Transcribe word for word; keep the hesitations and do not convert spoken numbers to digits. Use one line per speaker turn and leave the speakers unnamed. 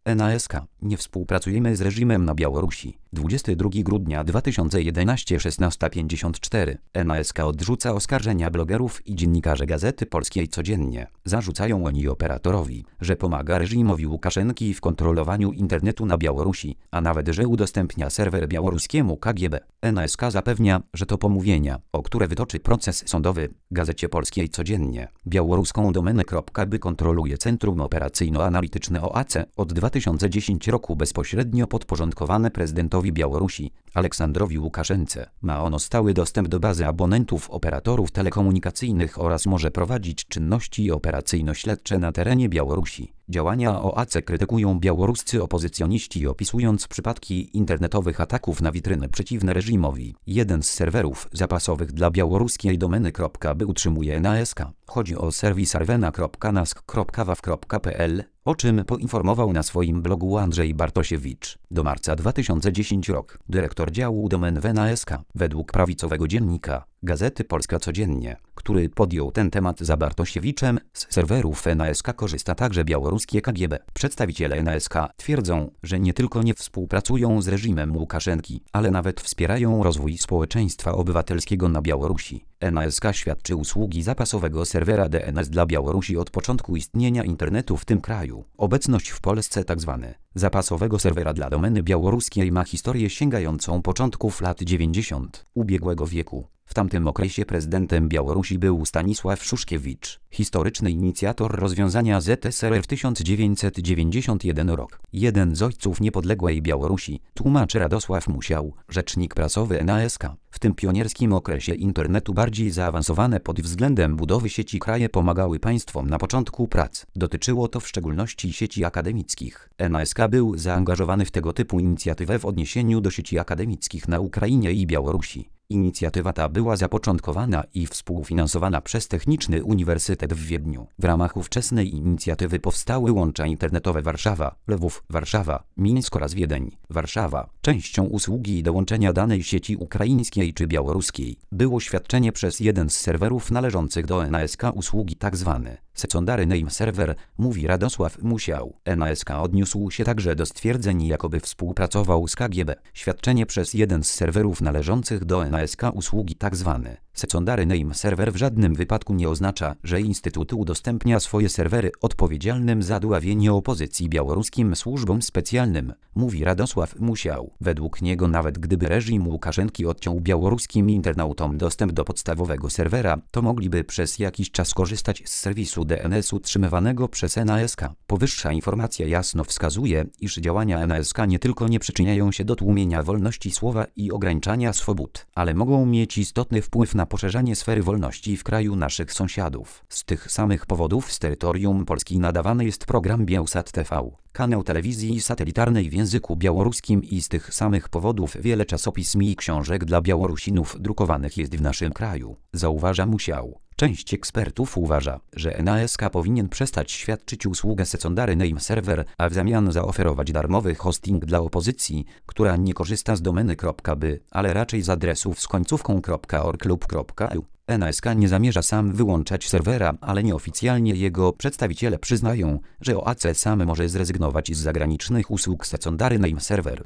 N A S K. Nie współpracujemy z reżimem na Białorusi. dwudziestego drugiego grudnia dwa tysiące jedenastego, szesnasta pięćdziesiąt cztery. N A S K odrzuca oskarżenia blogerów i dziennikarzy Gazety Polskiej Codziennie. Zarzucają oni operatorowi, że pomaga reżimowi Łukaszenki w kontrolowaniu internetu na Białorusi, a nawet że udostępnia serwer białoruskiemu K G B. N A S K zapewnia, że to pomówienia, o które wytoczy proces sądowy. Gazecie Polskiej Codziennie. Białoruską domenę.by kontroluje Centrum Operacyjno-Analityczne O A C od dwa tysiące dziesiątego roku bezpośrednio podporządkowane prezydentowi Białorusi, Aleksandrowi Łukaszence. Ma ono stały dostęp do bazy abonentów operatorów telekomunikacyjnych oraz może prowadzić czynności operacyjno-śledcze na terenie Białorusi. Działania O A C krytykują białoruscy opozycjoniści, opisując przypadki internetowych ataków na witryny przeciwne reżimowi. Jeden z serwerów zapasowych dla białoruskiej domeny.by utrzymuje N A S K. Chodzi o serwis arwena kropka nask kropka waw kropka p l, o czym poinformował na swoim blogu Andrzej Bartosiewicz. Do marca dwa tysiące dziesiątego roku dyrektor działu domen w N A S K. Według prawicowego dziennika Gazety Polska Codziennie, który podjął ten temat za Bartosiewiczem, z serwerów N A S K korzysta także białoruskie K G B. Przedstawiciele N A S K twierdzą, że nie tylko nie współpracują z reżimem Łukaszenki, ale nawet wspierają rozwój społeczeństwa obywatelskiego na Białorusi. N A S K świadczy usługi zapasowego serwera D N S dla Białorusi od początku istnienia internetu w tym kraju. Obecność w Polsce tzw. zapasowego serwera dla domeny białoruskiej ma historię sięgającą początków lat dziewięćdziesiątych ubiegłego wieku. W tamtym okresie prezydentem Białorusi był Stanisław Szuszkiewicz, historyczny inicjator rozwiązania Z S R R w tysiąc dziewięćset dziewięćdziesiątym pierwszym roku. Jeden z ojców niepodległej Białorusi, tłumaczy Radosław Musiał, rzecznik prasowy N A S K. W tym pionierskim okresie internetu bardziej zaawansowane pod względem budowy sieci kraje pomagały państwom na początku prac. Dotyczyło to w szczególności sieci akademickich. N A S K był zaangażowany w tego typu inicjatywę w odniesieniu do sieci akademickich na Ukrainie i Białorusi. Inicjatywa ta była zapoczątkowana i współfinansowana przez Techniczny Uniwersytet w Wiedniu. W ramach ówczesnej inicjatywy powstały łącza internetowe Warszawa, Lwów, Warszawa, Mińsk oraz Wiedeń, Warszawa. Częścią usługi dołączenia danej sieci ukraińskiej czy białoruskiej było świadczenie przez jeden z serwerów należących do N A S K usługi tzw. Secondary Name Server, mówi Radosław Musiał. N A S K odniósł się także do stwierdzeń, jakoby współpracował z K G B. Świadczenie przez jeden z serwerów należących do N A S K usługi tzw. Secondary Name Server w żadnym wypadku nie oznacza, że Instytut udostępnia swoje serwery odpowiedzialnym za dławienie opozycji białoruskim służbom specjalnym, mówi Radosław Musiał. Według niego nawet gdyby reżim Łukaszenki odciął białoruskim internautom dostęp do podstawowego serwera, to mogliby przez jakiś czas korzystać z serwisu D N S utrzymywanego przez N A S K. Powyższa informacja jasno wskazuje, iż działania N A S K nie tylko nie przyczyniają się do tłumienia wolności słowa i ograniczania swobód, ale mogą mieć istotny wpływ na poszerzanie sfery wolności w kraju naszych sąsiadów. Z tych samych powodów z terytorium Polski nadawany jest program Białsat T V, kanał telewizji satelitarnej w języku białoruskim, i z tych samych powodów wiele czasopism i książek dla Białorusinów drukowanych jest w naszym kraju, zauważa Musiał. Część ekspertów uważa, że N A S K powinien przestać świadczyć usługę Secondary Name Server, a w zamian zaoferować darmowy hosting dla opozycji, która nie korzysta z domeny.by, ale raczej z adresów z końcówką .org lub .eu. N A S K nie zamierza sam wyłączać serwera, ale nieoficjalnie jego przedstawiciele przyznają, że O A C sam może zrezygnować z zagranicznych usług Secondary Name Server.